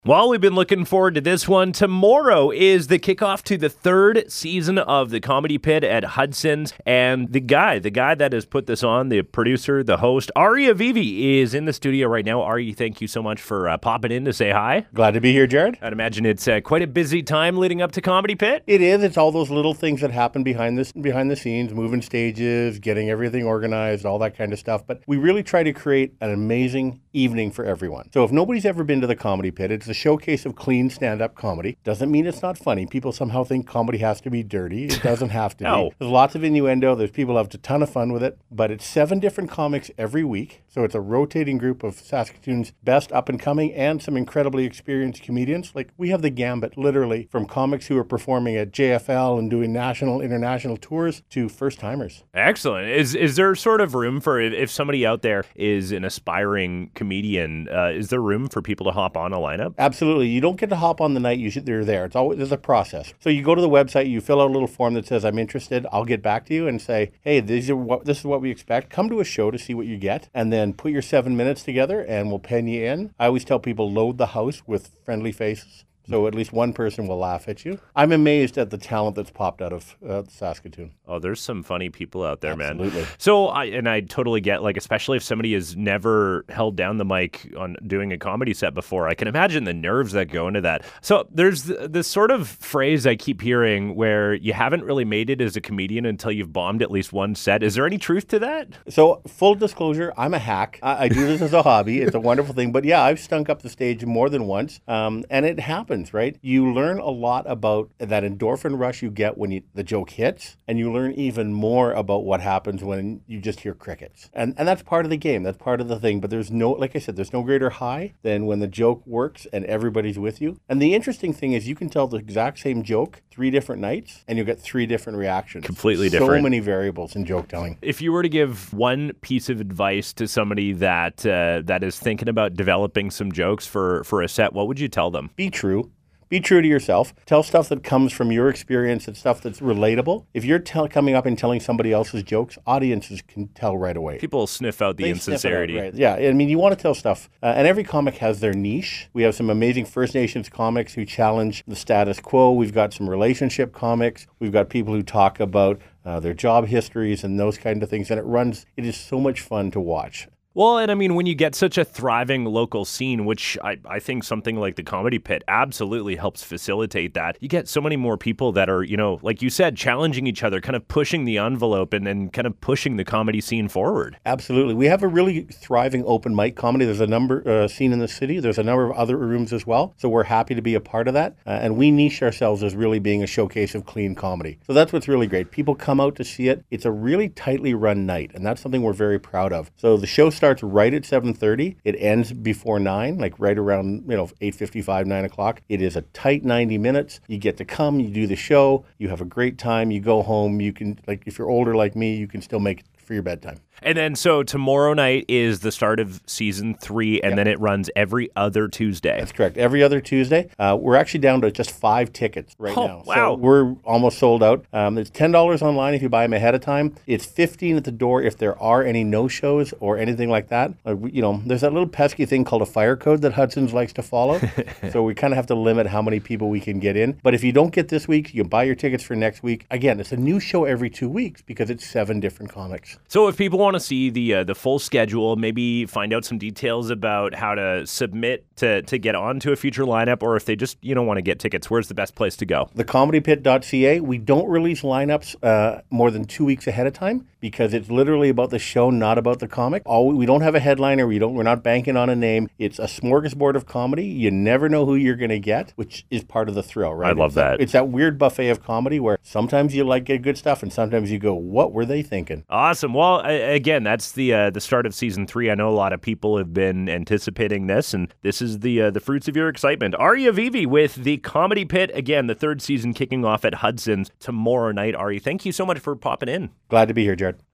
Well, we've been looking forward to this one. Tomorrow is the kickoff to the third season of the Comedy Pit at Hudson's. And the guy that has put this on, the producer, the host, Ari Avivi, is in the studio right now. Ari, thank you so much for popping in to say hi. Glad to be here, Jared. I'd imagine it's quite a busy time leading up to Comedy Pit. It is. It's all those little things that happen behind the scenes, moving stages, getting everything organized, all that kind of stuff. But we really try to create an amazing evening for everyone. So if nobody's ever been to the Comedy Pit, it's a showcase of clean stand-up comedy. Doesn't mean it's not funny. People somehow think comedy has to be dirty. It doesn't have to No. be. There's lots of innuendo. There's people who have a ton of fun with it. But it's 7 different comics every week. So it's a rotating group of Saskatoon's best up-and-coming and some incredibly experienced comedians. Like, we have the gambit, literally, from comics who are performing at JFL and doing national, international tours to first-timers. Excellent. Is there sort of room for, if somebody out there is an aspiring comedian, is there room for people to hop on a lineup? Absolutely. You don't get to hop on the night they're there. There's a process. So you go to the website, you fill out a little form that says, I'm interested. I'll get back to you and say, hey, this is what we expect. Come to a show to see what you get, and then put your 7 minutes together, and we'll pen you in. I always tell people, load the house with friendly faces, so at least one person will laugh at you. I'm amazed at the talent that's popped out of Saskatoon. Oh, there's some funny people out there, man. Absolutely. So, I totally get, like, especially if somebody has never held down the mic on doing a comedy set before, I can imagine the nerves that go into that. So there's this sort of phrase I keep hearing where you haven't really made it as a comedian until you've bombed at least one set. Is there any truth to that? So, full disclosure, I'm a hack. I do this as a hobby. It's a wonderful thing. But yeah, I've stunk up the stage more than once. And it happens, right? You learn a lot about that endorphin rush you get when the joke hits, and you learn even more about what happens when you just hear crickets. And that's part of the game. That's part of the thing. But there's no, like I said, there's no greater high than when the joke works and everybody's with you. And the interesting thing is you can tell the exact same joke 3 different nights, and you'll get 3 different reactions. Completely different. So many variables in joke telling. If you were to give one piece of advice to somebody that is thinking about developing some jokes for a set, what would you tell them? Be true. Be true to yourself. Tell stuff that comes from your experience and stuff that's relatable. If you're coming up and telling somebody else's jokes, audiences can tell right away. People sniff out the insincerity. Right. Yeah, I mean, you want to tell stuff. And every comic has their niche. We have some amazing First Nations comics who challenge the status quo. We've got some relationship comics. We've got people who talk about their job histories and those kind of things. And it is so much fun to watch. Well, and I mean, when you get such a thriving local scene, which I think something like the Comedy Pit absolutely helps facilitate that, you get so many more people that are, like you said, challenging each other, kind of pushing the envelope and kind of pushing the comedy scene forward. Absolutely. We have a really thriving open mic comedy. There's a number scene in the city. There's a number of other rooms as well. So we're happy to be a part of that. And we niche ourselves as really being a showcase of clean comedy. So that's what's really great. People come out to see it. It's a really tightly run night, and that's something we're very proud of. So the show starts right at 7:30. It ends before 9, like right around 8:55, 9 o'clock. It is a tight 90 minutes. You get to come, you do the show, you have a great time, you go home. You can, like, if you're older like me, you can still make it for your bedtime. And then, so tomorrow night is the start of season 3, and then it runs every other Tuesday. That's correct. Every other Tuesday. We're actually down to just 5 tickets right now. Wow. So we're almost sold out. It's $10 online if you buy them ahead of time. It's $15 at the door if there are any no-shows or anything like that. There's that little pesky thing called a fire code that Hudson's likes to follow. So we kind of have to limit how many people we can get in. But if you don't get this week, you can buy your tickets for next week. Again, it's a new show every 2 weeks because it's 7 different comics. So if people want to see the full schedule, maybe find out some details about how to submit to get onto a future lineup, or if they just want to get tickets, where's the best place to go? Thecomedypit.ca. We don't release lineups more than 2 weeks ahead of time because it's literally about the show, not about the comic. We don't have a headliner. We're not banking on a name. It's a smorgasbord of comedy. You never know who you're going to get, which is part of the thrill, right? I love that. It's that weird buffet of comedy where sometimes you get good stuff and sometimes you go, what were they thinking? Awesome. Well, again, that's the start of season 3. I know a lot of people have been anticipating this, and this is the fruits of your excitement. Ari Avivi with the Comedy Pit. Again, the 3rd season kicking off at Hudson's tomorrow night. Ari, thank you so much for popping in. Glad to be here, Jared.